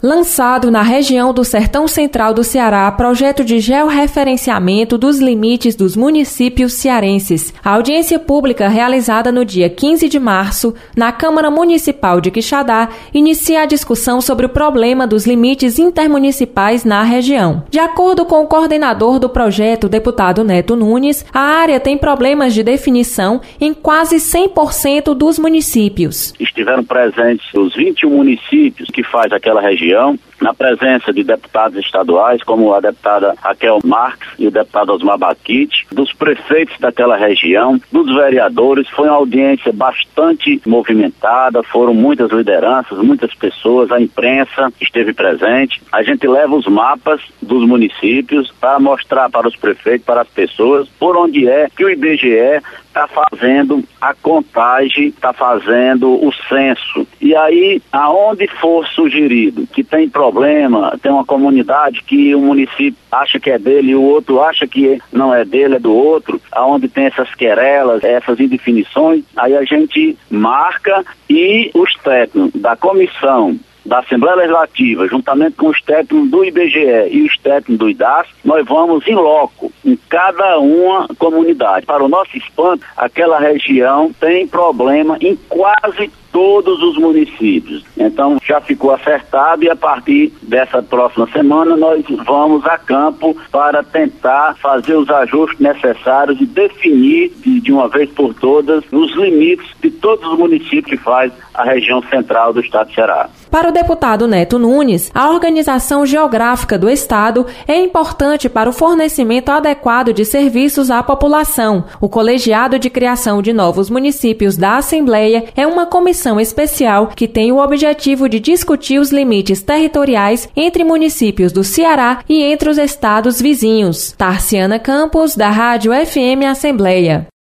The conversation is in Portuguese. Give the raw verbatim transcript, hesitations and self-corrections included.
Lançado na região do Sertão Central do Ceará, projeto de georreferenciamento dos limites dos municípios cearenses. A audiência pública realizada no dia quinze de março, na Câmara Municipal de Quixadá, inicia a discussão sobre o problema dos limites intermunicipais na região. De acordo com o coordenador do projeto, deputado Neto Nunes, a área tem problemas de definição em quase cem por cento dos municípios. Estiveram presentes os vinte e um municípios que faz aquela região, na presença de deputados estaduais, como a deputada Raquel Marques e o deputado Osmar Baquite, dos prefeitos daquela região, dos vereadores. Foi uma audiência bastante movimentada, foram muitas lideranças, muitas pessoas, a imprensa esteve presente. A gente leva os mapas dos municípios para mostrar para os prefeitos, para as pessoas, por onde é que o I B G E está fazendo a contagem, está fazendo o censo. E aí, aonde for sugerido que tem problema, tem uma comunidade que o município acha que é dele e o outro acha que não é dele, é do outro, aonde tem essas querelas, essas indefinições, aí a gente marca e os técnicos da comissão da Assembleia Legislativa, juntamente com os técnicos do I B G E e os técnicos do I D A S, nós vamos em loco, em cada uma comunidade. Para o nosso espanto, aquela região tem problema em quase todos os municípios. Então já ficou acertado e a partir dessa próxima semana nós vamos a campo para tentar fazer os ajustes necessários e definir de, de uma vez por todas os limites de todos os municípios que faz a região central do estado de Ceará. Para o deputado Neto Nunes, a organização geográfica do estado é importante para o fornecimento adequado de serviços à população. O Colegiado de Criação de Novos Municípios da Assembleia é uma comissão especial que tem o objetivo de discutir os limites territoriais entre municípios do Ceará e entre os estados vizinhos. Tarciana Campos, da Rádio F M Assembleia.